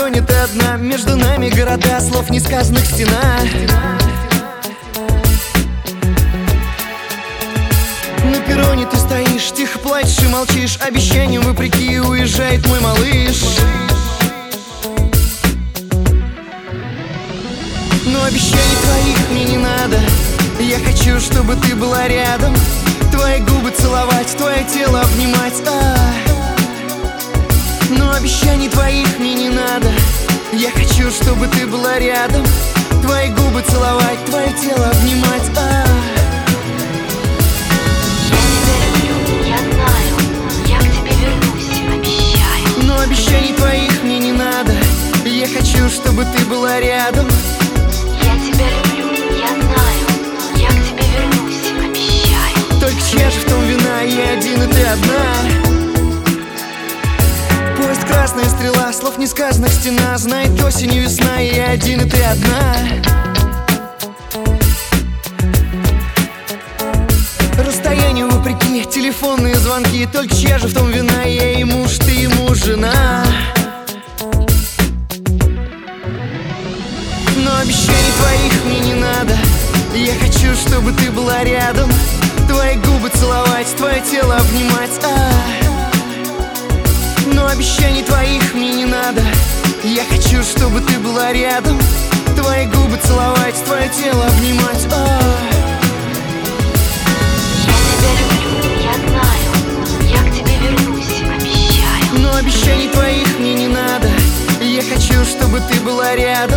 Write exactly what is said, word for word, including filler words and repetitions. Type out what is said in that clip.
перроне ты одна, между нами города, слов несказанных стена. На перроне ты стоишь, тихо плачешь и молчишь, обещанием вопреки уезжает мой малыш. Но обещаний твоих мне не надо, я хочу, чтобы ты была рядом. Твои губы целовать, твое тело обнимать, а. Но обещаний твоих мне не надо, я хочу, чтобы ты была рядом. Твои губы целовать, твое тело обнимать, а. Но обещаний твоих мне не надо, я хочу, чтобы ты была рядом. Я тебя люблю, я знаю, я к тебе вернусь, обещаю. Только чья же в том вина, я один и ты одна. Поезд красная стрела, слов несказанных стена, знает осень и весна, и я один и ты одна. Расстоянию вопреки, телефонные звонки, только чья же в том вина, я ей муж, ты ему жена. Но обещаний твоих мне не надо, я хочу, чтобы ты была рядом. Твои губы целовать, твое тело обнимать, а. Но обещаний твоих мне не надо, я хочу, чтобы ты была рядом. Твои губы целовать, твое тело обнимать, а. Но обещаний твоих мне не надо, я хочу, чтобы ты была рядом.